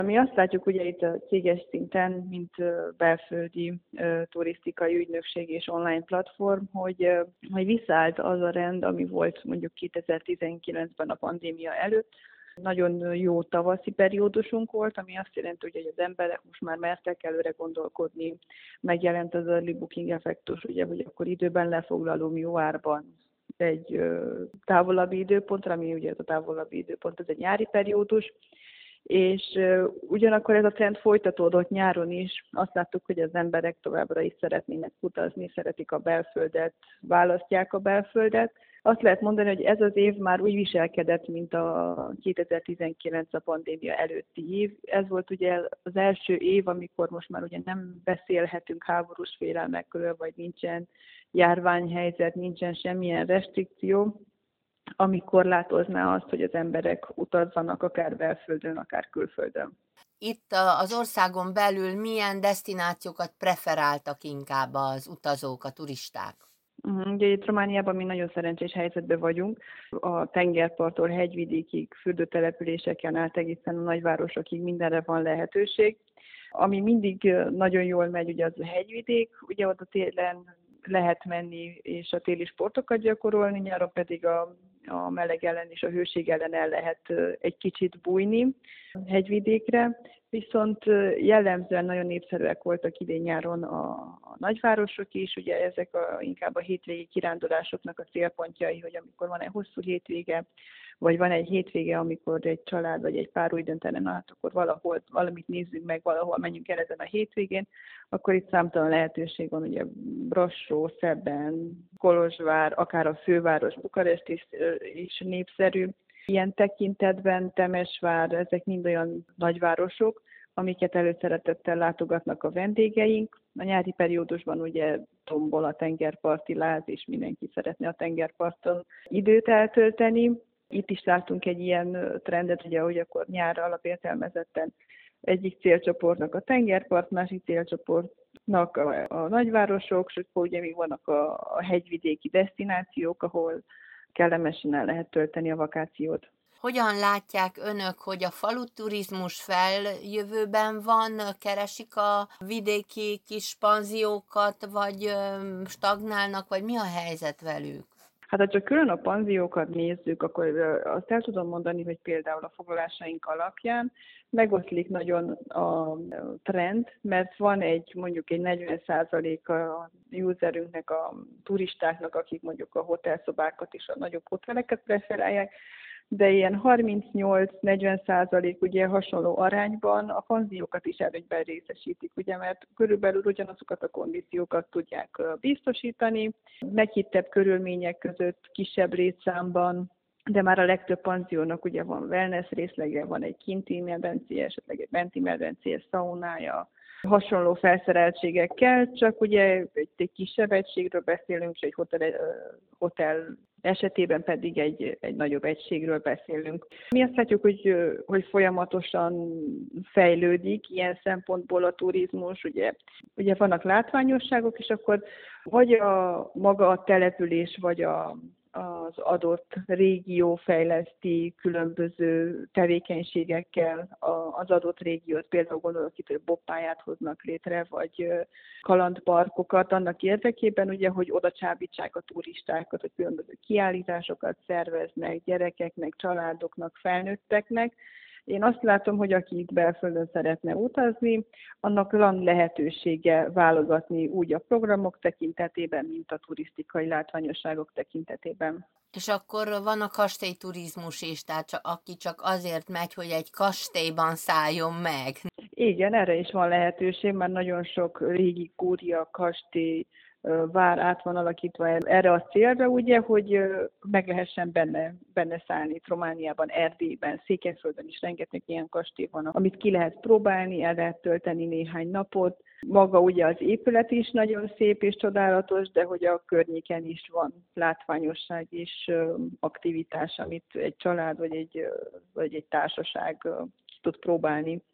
Mi azt látjuk ugye itt a céges szinten, mint belföldi turisztikai ügynökség és online platform, hogy visszaállt az a rend, ami volt mondjuk 2019-ben a pandémia előtt. Nagyon jó tavaszi periódusunk volt, ami azt jelenti, hogy az emberek most már mertek előre gondolkodni. Megjelent az early booking effektus, ugye, hogy akkor időben lefoglalom jó árban egy távolabbi időpontra, ami ugye ez a távolabbi időpont, ez egy nyári periódus, és ugyanakkor ez a trend folytatódott nyáron is. Azt láttuk, hogy az emberek továbbra is szeretnének utazni, szeretik a belföldet, választják a belföldet. Azt lehet mondani, hogy ez az év már úgy viselkedett, mint a 2019 a pandémia előtti év. Ez volt ugye az első év, amikor most már ugye nem beszélhetünk háborús félelmekről, vagy nincsen járványhelyzet, nincsen semmilyen restrikció, ami korlátozná azt, hogy az emberek utazzanak akár belföldön, akár külföldön. Itt az országon belül milyen desztinációkat preferáltak inkább az utazók, a turisták? Ugye itt Romániában mi nagyon szerencsés helyzetben vagyunk. A tengerparttól hegyvidékig, fürdőtelepüléseken át egészen a nagyvárosokig mindenre van lehetőség. Ami mindig nagyon jól megy, ugye az a hegyvidék, ugye oda télen lehet menni és a téli sportokat gyakorolni, nyáron pedig a meleg ellen és a hőség ellen el lehet egy kicsit bújni hegyvidékre, viszont jellemzően nagyon népszerűek voltak idén nyáron a nagyvárosok is, ugye ezek inkább a hétvégi kirándulásoknak a célpontjai, hogy amikor van egy hosszú hétvége, vagy van egy hétvége, amikor egy család vagy egy pár úgy döntene, na hát akkor valahol valamit nézzünk meg, valahol menjünk el ezen a hétvégén, akkor itt számtalan lehetőség van, ugye Brassó, Szeben, Kolozsvár, akár a főváros, Bukarest is népszerű. Ilyen tekintetben Temesvár, ezek mind olyan nagyvárosok, amiket előszeretettel látogatnak a vendégeink. A nyári periódusban ugye tombol a tengerparti láz, és mindenki szeretne a tengerparton időt eltölteni. Itt is látunk egy ilyen trendet, ugye, hogy akkor nyárra alapértelmezetten egyik célcsoportnak a tengerpart, másik célcsoportnak a nagyvárosok, és akkor ugye még vannak a hegyvidéki desztinációk, ahol kellemesen el lehet tölteni a vakációt. Hogyan látják önök, hogy a faluturizmus feljövőben van, keresik a vidéki kis panziókat, vagy stagnálnak, vagy mi a helyzet velük? Hát ha csak külön a panziókat nézzük, akkor azt el tudom mondani, hogy például a foglalásaink alapján megoszlik nagyon a trend, mert van mondjuk egy 40% a userünknek, a turistáknak, akik mondjuk a hotelszobákat és a nagyobb hoteleket preferálják, de ilyen 38-40% ugye hasonló arányban a panziókat is előnyben részesítik, ugye, mert körülbelül ugyanazokat a kondíciókat tudják biztosítani, meghittebb körülmények között, kisebb létszámban, de már a legtöbb panziónak ugye van wellness részlege, van egy kinti medencéje, esetleg egy benti medencéje, szaunája, hasonló felszereltségekkel, csak ugye egy kisebb egységről beszélünk, és egy hotel esetében pedig egy nagyobb egységről beszélünk. Mi azt látjuk, hogy folyamatosan fejlődik ilyen szempontból a turizmus, ugye vannak látványosságok, és akkor vagy maga a település, vagy az adott régió fejleszti különböző tevékenységekkel az adott régiót. Például gondolok itt, hogy bobpályát hoznak létre, vagy kalandparkokat annak érdekében, ugye, hogy oda csábítsák a turistákat, hogy különböző kiállításokat szerveznek gyerekeknek, családoknak, felnőtteknek. Én azt látom, hogy aki itt belföldön szeretne utazni, annak van lehetősége válogatni úgy a programok tekintetében, mint a turisztikai látványosságok tekintetében. És akkor van a kastélyturizmus is, tehát aki csak azért megy, hogy egy kastélyban szálljon meg. Igen, erre is van lehetőség, mert nagyon sok régi kúria, kastély, vár át van alakítva erre a célra, ugye, hogy meg lehessen benne szállni. Itt Romániában, Erdélyben, Székelyföldön is rengeteg ilyen kastély van, amit ki lehet próbálni, el lehet tölteni néhány napot. Maga ugye az épület is nagyon szép és csodálatos, de hogy a környéken is van látványosság és aktivitás, amit egy család vagy egy társaság tud próbálni.